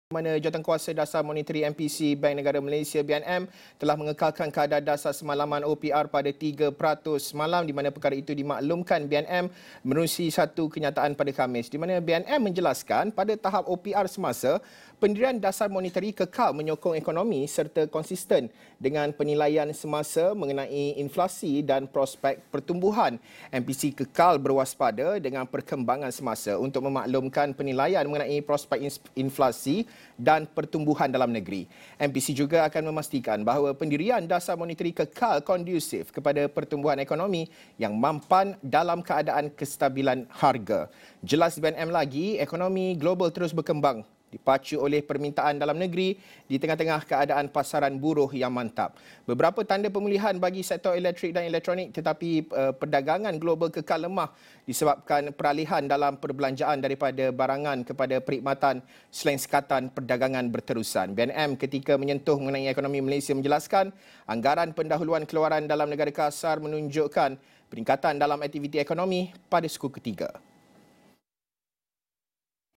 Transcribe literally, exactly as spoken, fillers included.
Mana Jawatankuasa Dasar Moneteri M P C Bank Negara Malaysia B N M telah mengekalkan kadar dasar semalaman O P R pada tiga peratus malam, di mana perkara itu dimaklumkan B N M menerusi satu kenyataan pada Khamis, di mana B N M menjelaskan pada tahap O P R semasa pendirian dasar moneteri kekal menyokong ekonomi serta konsisten dengan penilaian semasa mengenai inflasi dan prospek pertumbuhan. M P C kekal berwaspada dengan perkembangan semasa untuk memaklumkan penilaian mengenai prospek inflasi dan pertumbuhan dalam negeri. M P C juga akan memastikan bahawa pendirian dasar moneteri kekal kondusif kepada pertumbuhan ekonomi yang mampan dalam keadaan kestabilan harga. Jelas B N M lagi, ekonomi global terus berkembang dipacu oleh permintaan dalam negeri di tengah-tengah keadaan pasaran buruh yang mantap. Beberapa tanda pemulihan bagi sektor elektrik dan elektronik, tetapi uh, perdagangan global kekal lemah disebabkan peralihan dalam perbelanjaan daripada barangan kepada perkhidmatan selain sekatan perdagangan berterusan. B N M ketika menyentuh mengenai ekonomi Malaysia menjelaskan anggaran pendahuluan keluaran dalam negara kasar menunjukkan peningkatan dalam aktiviti ekonomi pada suku ketiga.